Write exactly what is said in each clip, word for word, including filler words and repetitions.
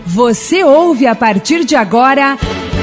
Você ouve a partir de agora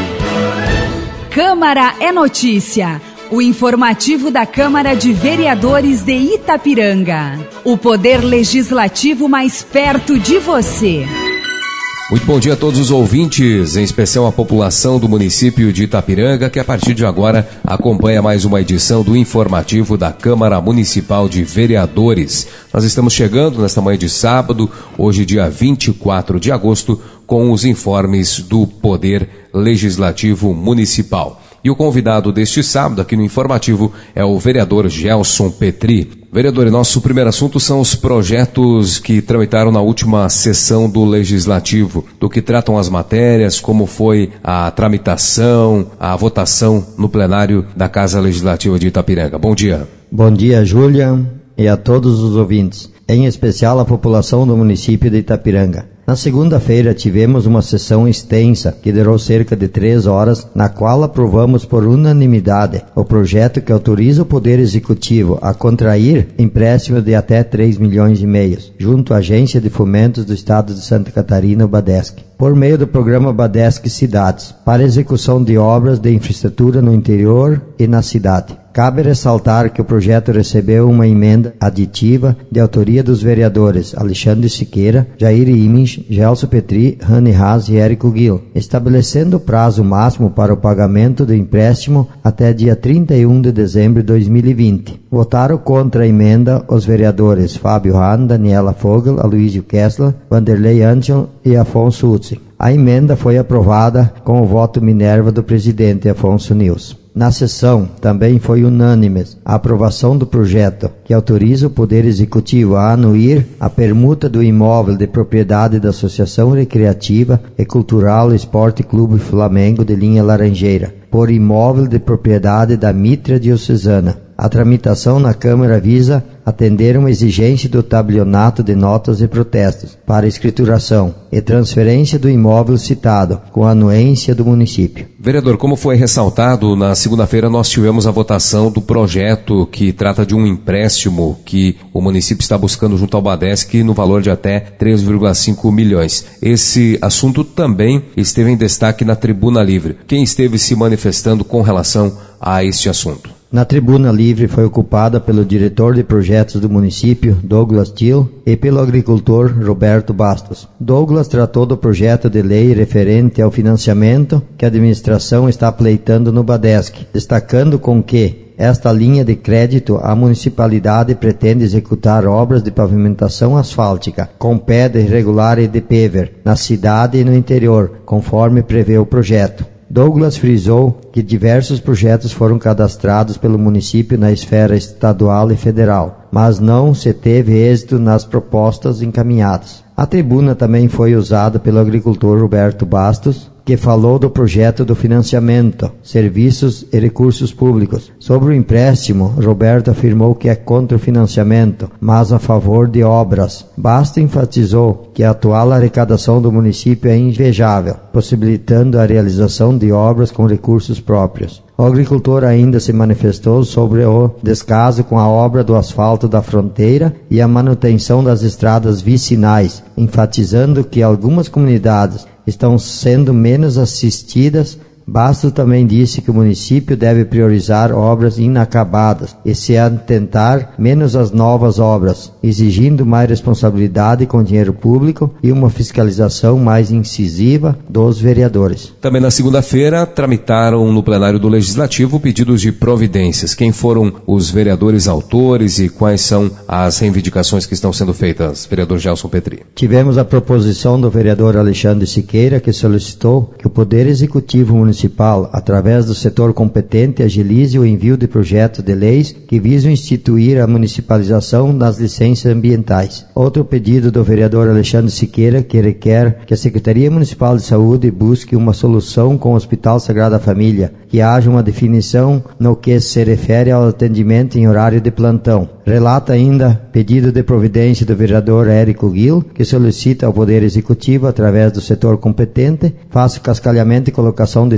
Câmara é Notícia, o informativo da Câmara de Vereadores de Itapiranga. O poder legislativo mais perto de você. Muito bom dia a todos os ouvintes, em especial a população do município de Itapiranga, que a partir de agora acompanha mais uma edição do informativo da Câmara Municipal de Vereadores. Nós estamos chegando nesta manhã de sábado, hoje dia vinte e quatro de agosto, com os informes do Poder Legislativo Municipal. E o convidado deste sábado aqui no informativo é o vereador Gelson Petri. Vereador, nosso primeiro assunto são os projetos que tramitaram na última sessão do Legislativo, do que tratam as matérias, como foi a tramitação, a votação no plenário da Casa Legislativa de Itapiranga. Bom dia. Bom dia, Júlia, e a todos os ouvintes, em especial a população do município de Itapiranga. Na segunda-feira tivemos uma sessão extensa que durou cerca de três horas, na qual aprovamos por unanimidade o projeto que autoriza o Poder Executivo a contrair empréstimo de até três milhões e meio, junto à Agência de Fomentos do Estado de Santa Catarina, o BADESC, por meio do programa BADESC Cidades, para execução de obras de infraestrutura no interior e na cidade. Cabe ressaltar que o projeto recebeu uma emenda aditiva de autoria dos vereadores Alexandre Siqueira, Jair Imich, Gelson Petri, Rani Haas e Érico Gil, estabelecendo o prazo máximo para o pagamento do empréstimo até dia trinta e um de dezembro de dois mil e vinte. Votaram contra a emenda os vereadores Fábio Hahn, Daniela Fogel, Aloysio Kessler, Vanderlei Angel e Afonso Utzi. A emenda foi aprovada com o voto Minerva do presidente Afonso Nils. Na sessão, também foi unânime a aprovação do projeto que autoriza o Poder Executivo a anuir a permuta do imóvel de propriedade da Associação Recreativa e Cultural Esporte Clube Flamengo de Linha Laranjeira, por imóvel de propriedade da Mitra Diocesana. A tramitação na Câmara visa atender uma exigência do tabelionato de notas e protestos para escrituração e transferência do imóvel citado, com a anuência do município. Vereador, como foi ressaltado, na segunda-feira nós tivemos a votação do projeto que trata de um empréstimo que o município está buscando junto ao BADESC no valor de até três vírgula cinco milhões. Esse assunto também esteve em destaque na Tribuna Livre. Quem esteve se manifestando com relação a este assunto? Na Tribuna Livre foi ocupada pelo diretor de projetos do município, Douglas Thiel, e pelo agricultor Roberto Bastos. Douglas tratou do projeto de lei referente ao financiamento que a administração está pleitando no BADESC, destacando com que esta linha de crédito, a municipalidade pretende executar obras de pavimentação asfáltica com pedra irregular e de paver na cidade e no interior, conforme prevê o projeto. Douglas frisou que diversos projetos foram cadastrados pelo município na esfera estadual e federal, mas não se teve êxito nas propostas encaminhadas. A tribuna também foi usada pelo agricultor Roberto Bastos, que falou do projeto do financiamento, serviços e recursos públicos. Sobre o empréstimo, Roberto afirmou que é contra o financiamento, mas a favor de obras. Bastos enfatizou que a atual arrecadação do município é invejável, possibilitando a realização de obras com recursos próprios. O agricultor ainda se manifestou sobre o descaso com a obra do asfalto da fronteira e a manutenção das estradas vicinais, enfatizando que algumas comunidades estão sendo menos assistidas. Bastos também disse que o município deve priorizar obras inacabadas e se atentar menos às novas obras, exigindo mais responsabilidade com o dinheiro público e uma fiscalização mais incisiva dos vereadores. Também na segunda-feira tramitaram no plenário do Legislativo pedidos de providências. Quem foram os vereadores autores e quais são as reivindicações que estão sendo feitas, vereador Gelson Petri? Tivemos a proposição do vereador Alexandre Siqueira, que solicitou que o Poder Executivo Municipal Municipal, através do setor competente, agilize o envio de projetos de leis que visam instituir a municipalização das licenças ambientais. Outro pedido do vereador Alexandre Siqueira, que requer que a Secretaria Municipal de Saúde busque uma solução com o Hospital Sagrada Família, que haja uma definição no que se refere ao atendimento em horário de plantão. Relata ainda pedido de providência do vereador Érico Gil, que solicita ao Poder Executivo, através do setor competente, faça o cascalhamento e colocação de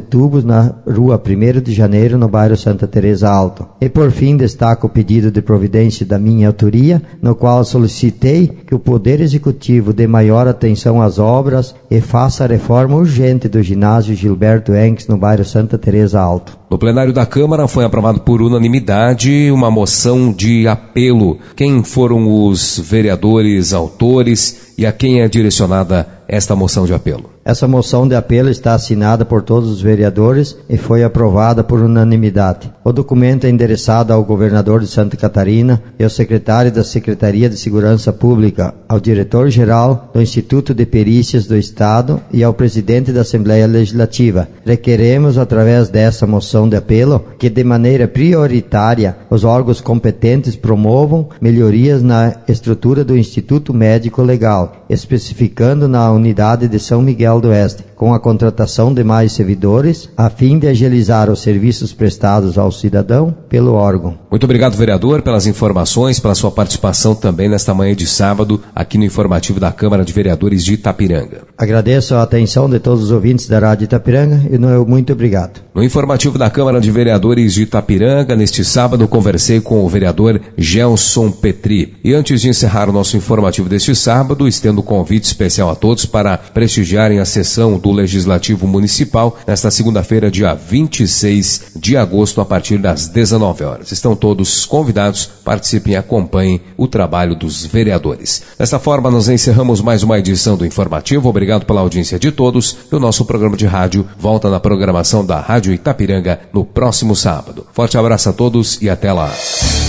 tubos na rua primeiro de janeiro, no bairro Santa Teresa Alto. E por fim, destaco o pedido de providência da minha autoria, no qual solicitei que o Poder Executivo dê maior atenção às obras e faça a reforma urgente do ginásio Gilberto Henks, no bairro Santa Teresa Alto. No plenário da Câmara foi aprovado por unanimidade uma moção de apelo. Quem foram os vereadores autores e a quem é direcionada esta moção de apelo? Essa moção de apelo está assinada por todos os vereadores e foi aprovada por unanimidade. O documento é endereçado ao governador de Santa Catarina e ao secretário da Secretaria de Segurança Pública, ao diretor-geral do Instituto de Perícias do Estado e ao presidente da Assembleia Legislativa. Requeremos, através dessa moção de apelo, que de maneira prioritária os órgãos competentes promovam melhorias na estrutura do Instituto Médico Legal, especificando na unidade de São Miguel do Oeste, com a contratação de mais servidores, a fim de agilizar os serviços prestados ao cidadão pelo órgão. Muito obrigado, vereador, pelas informações, pela sua participação também nesta manhã de sábado, aqui no informativo da Câmara de Vereadores de Itapiranga. Agradeço a atenção de todos os ouvintes da Rádio Itapiranga e meu muito obrigado. No informativo da Câmara de Vereadores de Itapiranga, neste sábado, conversei com o vereador Gelson Petri. E antes de encerrar o nosso informativo deste sábado, estendo um convite especial a todos para prestigiarem a sessão do Legislativo Municipal nesta segunda-feira, dia vinte e seis de agosto, a partir das dezenove horas. Estão todos convidados, participem e acompanhem o trabalho dos vereadores. Desta forma, nós encerramos mais uma edição do Informativo. Obrigado pela audiência de todos. E o nosso programa de rádio volta na programação da Rádio Itapiranga no próximo sábado. Forte abraço a todos e até lá.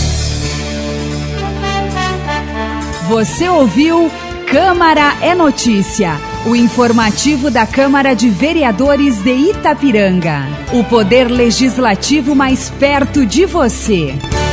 Você ouviu Câmara é Notícia, o informativo da Câmara de Vereadores de Itapiranga. O poder legislativo mais perto de você.